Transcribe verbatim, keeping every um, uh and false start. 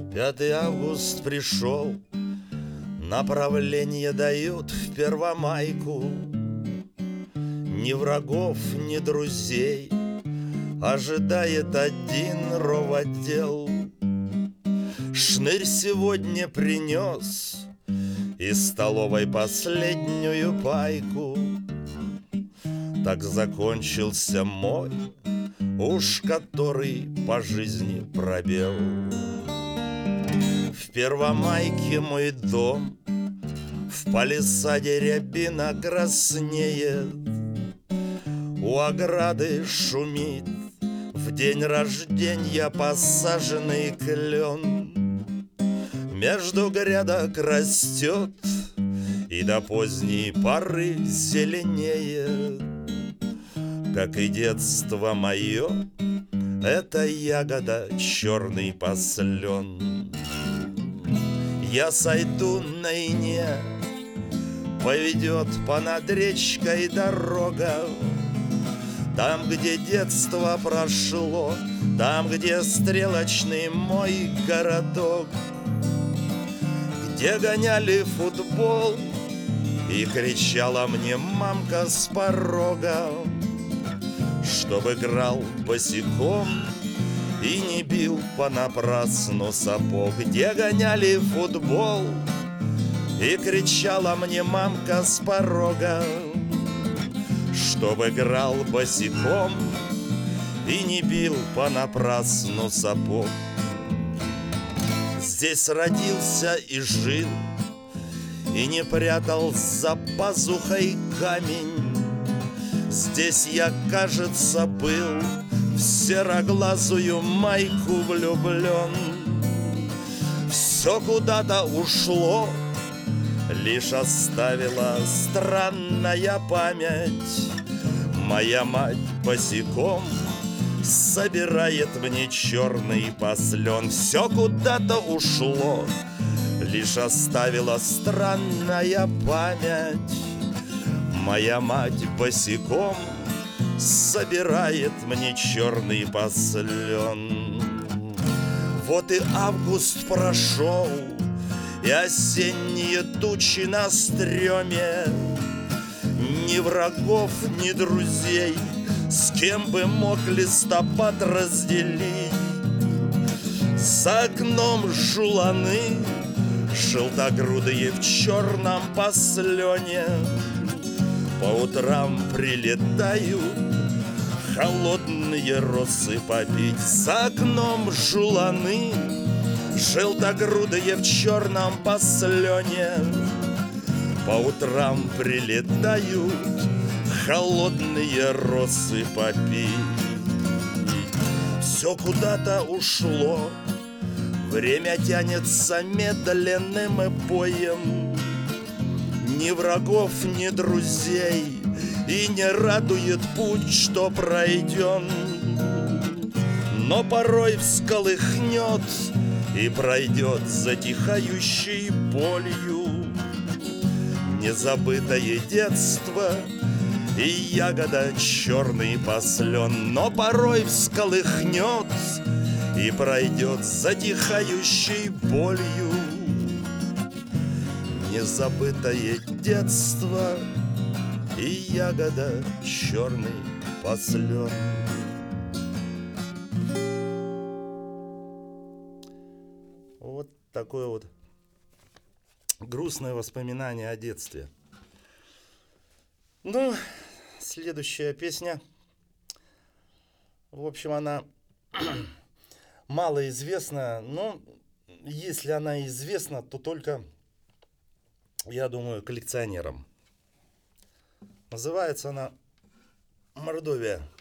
Пятый август пришел, направление дают в Первомайку. Ни врагов, ни друзей ожидает один ровотдел. Шнырь сегодня принес из столовой последнюю пайку. Так закончился мой, уж который по жизни пробел. В Первомайке мой дом, в палисаде рябина краснеет, у ограды шумит в день рождения посаженный клен. Между грядок растет и до поздней поры зеленеет. Как и детство мое, это ягода черный послен. Я сойду на ине, поведет понад речкой дорога. Там, где детство прошло, там, где стрелочный мой городок, где гоняли футбол и кричала мне мамка с порога, чтоб играл босиком и не бил понапрасну сапог. Где гоняли футбол и кричала мне мамка с порога, чтоб играл босиком и не бил понапрасну сапог. Здесь родился и жил, и не прятал за пазухой камень. Здесь я, кажется, был в сероглазую майку влюблен. Все куда-то ушло, лишь оставила странная память. Моя мать босиком собирает мне черный послен. Все куда-то ушло, лишь оставила странная память. Моя мать босиком собирает мне черный послен. Вот и август прошел, и осенние тучи на стреме. Ни врагов, ни друзей, с кем бы мог листопад разделить. За окном жуланы, желтогрудые в черном послене, по утрам прилетают холодные росы попить. За окном жуланы, желтогрудые в черном послене, по утрам прилетают холодные росы попить. Все куда-то ушло, время тянется медленным боем. Ни врагов, ни друзей, и не радует путь, что пройден. Но порой всколыхнет и пройдет затихающей болью незабытое детство и ягода черный послен. Но порой всколыхнет и пройдет затихающей болью незабытое детство и ягода черный послен. Вот такое вот грустное воспоминание о детстве. Ну, следующая песня. В общем, она малоизвестна, но если она известна, то только, я думаю, коллекционерам. Называется она «Мордовия».